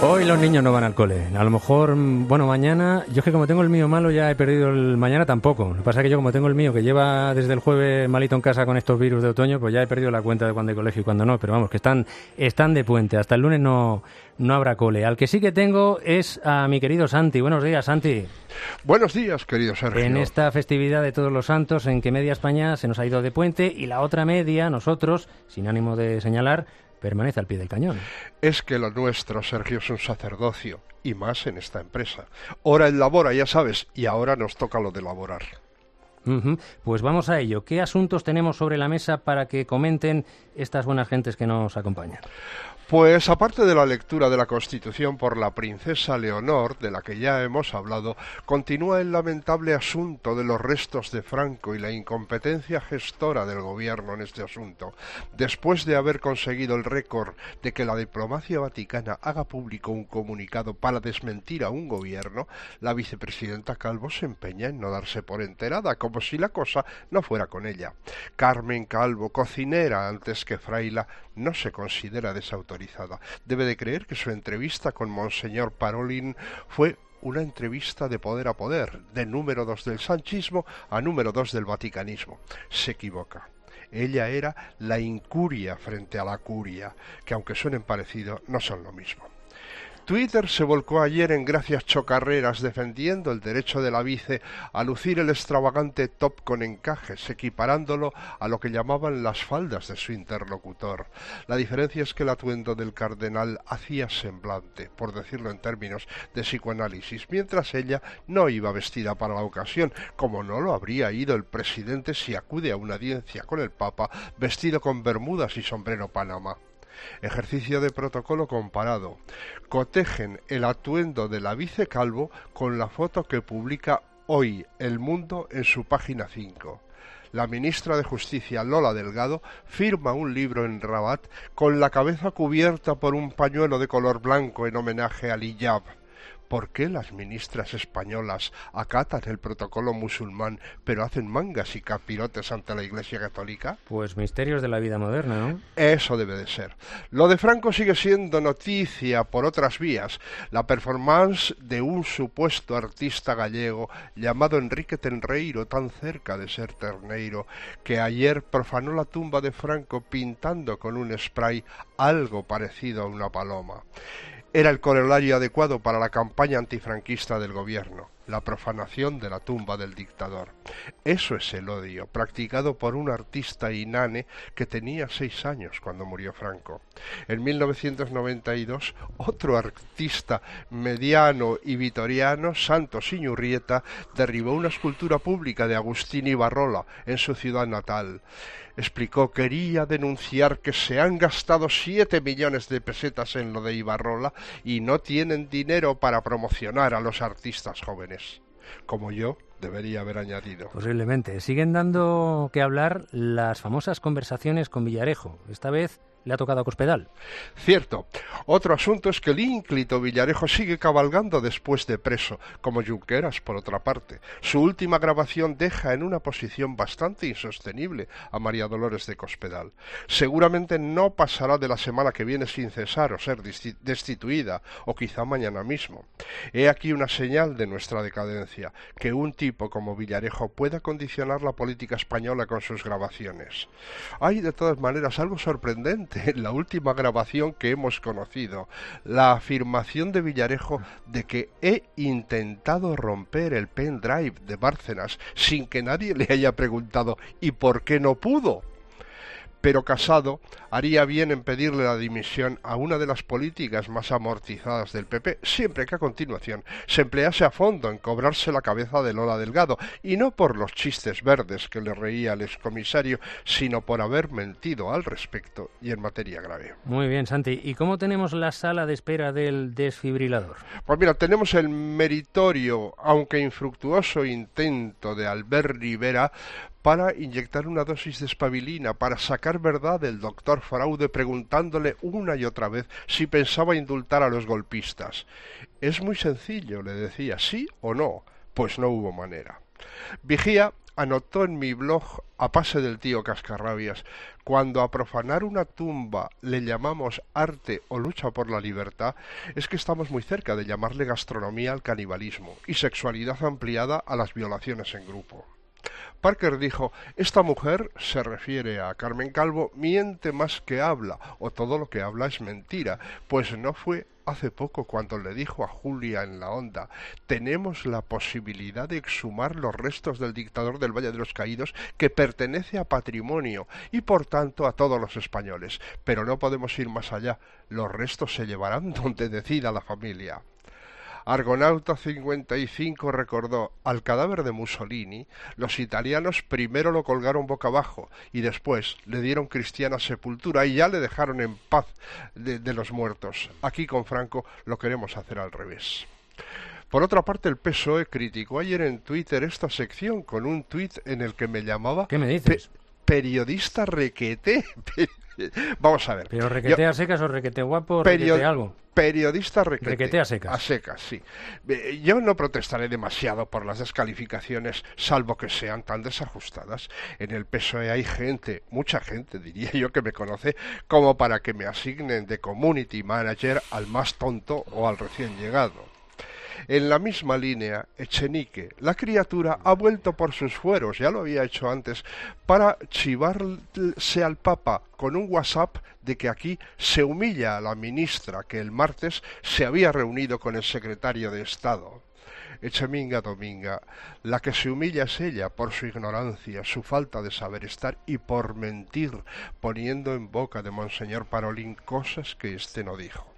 Hoy los niños no van al cole. A lo mejor, bueno, mañana... Yo es que como tengo el mío malo ya he perdido el mañana tampoco. Lo que pasa es que yo como tengo el mío que lleva desde el jueves malito en casa con estos virus de otoño, pues ya he perdido la cuenta de cuándo hay colegio y cuándo no. Pero vamos, que están de puente. Hasta el lunes no habrá cole. Al que sí que tengo es a mi querido Santi. Buenos días, Santi. Buenos días, querido Sergio. En esta festividad de Todos los Santos, en que media España se nos ha ido de puente y la otra media, nosotros, sin ánimo de señalar, permanece al pie del cañón. Es que lo nuestro, Sergio, es un sacerdocio, y más en esta empresa. Ora en labora, ya sabes, y ahora nos toca lo de laborar. Pues vamos a ello. ¿Qué asuntos tenemos sobre la mesa para que comenten estas buenas gentes que nos acompañan? Pues aparte de la lectura de la Constitución por la princesa Leonor, de la que ya hemos hablado, continúa el lamentable asunto de los restos de Franco y la incompetencia gestora del gobierno en este asunto. Después de haber conseguido el récord de que la diplomacia vaticana haga público un comunicado para desmentir a un gobierno, la vicepresidenta Calvo se empeña en no darse por enterada, como si la cosa no fuera con ella. Carmen Calvo, cocinera antes que fraila, no se considera desautorizada. Debe de creer que su entrevista con Monseñor Parolin fue una entrevista de poder a poder, de número 2 del sanchismo a número 2 del vaticanismo. Se equivoca. Ella era la incuria frente a la curia, que aunque suenen parecido, no son lo mismo. Twitter se volcó ayer en gracias chocarreras defendiendo el derecho de la vice a lucir el extravagante top con encajes, equiparándolo a lo que llamaban las faldas de su interlocutor. La diferencia es que el atuendo del cardenal hacía semblante, por decirlo en términos de psicoanálisis, mientras ella no iba vestida para la ocasión, como no lo habría ido el presidente si acude a una audiencia con el Papa vestido con bermudas y sombrero Panamá. Ejercicio de protocolo comparado. Cotejen el atuendo de la vice Calvo con la foto que publica hoy El Mundo en su página 5. La ministra de Justicia, Lola Delgado, firma un libro en Rabat con la cabeza cubierta por un pañuelo de color blanco en homenaje al hijab. ¿Por qué las ministras españolas acatan el protocolo musulmán pero hacen mangas y capirotes ante la Iglesia Católica? Pues misterios de la vida moderna, ¿no? Eso debe de ser. Lo de Franco sigue siendo noticia por otras vías. La performance de un supuesto artista gallego llamado Enrique Tenreiro, tan cerca de ser terneiro, que ayer profanó la tumba de Franco pintando con un spray algo parecido a una paloma. Era el corolario adecuado para la campaña antifranquista del gobierno, la profanación de la tumba del dictador. Eso es el odio, practicado por un artista inane que tenía 6 años cuando murió Franco. En 1992, otro artista mediano y vitoriano, Santos Iñurrieta, derribó una escultura pública de Agustín Ibarrola en su ciudad natal. Explicó, quería denunciar que se han gastado 7 millones de pesetas en lo de Ibarrola y no tienen dinero para promocionar a los artistas jóvenes. Como yo, debería haber añadido. Posiblemente. Siguen dando que hablar las famosas conversaciones con Villarejo. Esta vez le ha tocado a Cospedal. Cierto. Otro asunto es que el ínclito Villarejo sigue cabalgando después de preso, como Junqueras, por otra parte. Su última grabación deja en una posición bastante insostenible a María Dolores de Cospedal. Seguramente no pasará de la semana que viene sin cesar o ser destituida, o quizá mañana mismo. He aquí una señal de nuestra decadencia, que un tipo como Villarejo pueda condicionar la política española con sus grabaciones. Hay de todas maneras algo sorprendente en la última grabación que hemos conocido, la afirmación de Villarejo de que he intentado romper el pendrive de Bárcenas sin que nadie le haya preguntado ¿y por qué no pudo? Pero Casado haría bien en pedirle la dimisión a una de las políticas más amortizadas del PP, siempre que a continuación se emplease a fondo en cobrarse la cabeza de Lola Delgado, y no por los chistes verdes que le reía al excomisario, sino por haber mentido al respecto y en materia grave. Muy bien, Santi. ¿Y cómo tenemos la sala de espera del desfibrilador? Pues mira, tenemos el meritorio, aunque infructuoso intento de Albert Rivera para inyectar una dosis de espabilina, para sacar verdad del doctor Fraude preguntándole una y otra vez si pensaba indultar a los golpistas. Es muy sencillo, le decía, ¿sí o no? Pues no hubo manera. Vigía anotó en mi blog a pase del tío Cascarrabias: cuando a profanar una tumba le llamamos arte o lucha por la libertad, es que estamos muy cerca de llamarle gastronomía al canibalismo y sexualidad ampliada a las violaciones en grupo. Parker dijo: esta mujer, se refiere a Carmen Calvo, miente más que habla, o todo lo que habla es mentira, pues no fue hace poco cuando le dijo a Julia en la Onda: tenemos la posibilidad de exhumar los restos del dictador del Valle de los Caídos, que pertenece a patrimonio y por tanto a todos los españoles, pero no podemos ir más allá, los restos se llevarán donde decida la familia. Argonauta 55 recordó: al cadáver de Mussolini, los italianos primero lo colgaron boca abajo y después le dieron cristiana sepultura y ya le dejaron en paz de los muertos. Aquí con Franco lo queremos hacer al revés. Por otra parte, el PSOE criticó ayer en Twitter esta sección con un tuit en el que me llamaba... ¿Qué me dices? Periodista requete. Vamos a ver. ¿Pero requete a secas o requete guapo o requete algo? Periodista requete. Requete a secas. A secas, sí. Yo no protestaré demasiado por las descalificaciones, salvo que sean tan desajustadas. En el PSOE hay gente, mucha gente, diría yo, que me conoce como para que me asignen de community manager al más tonto o al recién llegado. En la misma línea, Echenique, la criatura, ha vuelto por sus fueros, ya lo había hecho antes, para chivarse al Papa con un WhatsApp de que aquí se humilla a la ministra que el martes se había reunido con el secretario de Estado. Echeminga Dominga, la que se humilla es ella por su ignorancia, su falta de saber estar y por mentir, poniendo en boca de Monseñor Parolín cosas que éste no dijo.